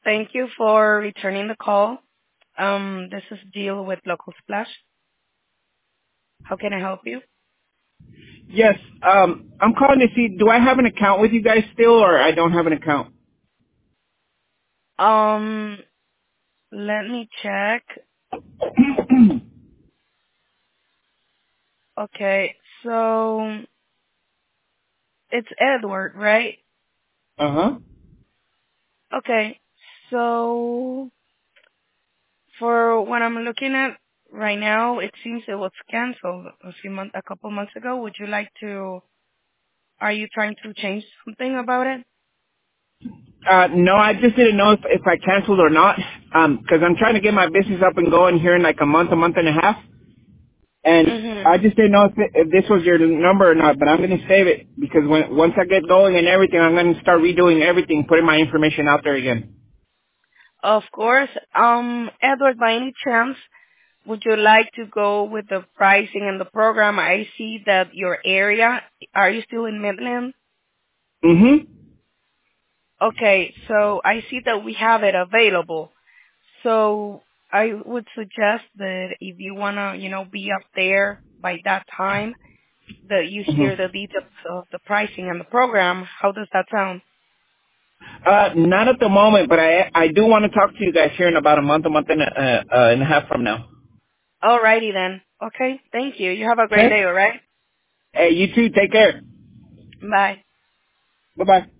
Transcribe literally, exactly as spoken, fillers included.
Thank you for returning the call. Um, this is Jill with Local Splash. How can I help you? Yes, um, I'm calling to see, do I have an account with you guys still, or I don't have an account? Um, let me check. Okay, so it's Edward, right? Uh-huh. Okay, so for what I'm looking at right now, it seems it was canceled a few months, a couple months ago. Would you like to? Are you trying to change something about it? Uh, no, I just didn't know if, if I canceled or not, um, because I'm trying to get my business up and going here in like a month, a month and a half, and Mhm. I just didn't know if, it, if this was your number or not, but I'm going to save it, because when once I get going and everything, I'm going to start redoing everything, putting my information out there again. Of course. Um, Edward, by any chance, would you like to go with the pricing and the program? I see that your area, are you still in Midland? Mm-hmm. Okay, so I see that we have it available. So I would suggest that if you want to, you know, be up there by that time, that you Mm-hmm. hear the details of the pricing and the program. How does that sound? Uh, not at the moment, but I I do want to talk to you guys here in about a month, a month and a, uh, uh, and a half from now. Alrighty then. Okay, thank you. You have a great Okay? day, alright? Hey, you too. Take care. Bye. Bye-bye.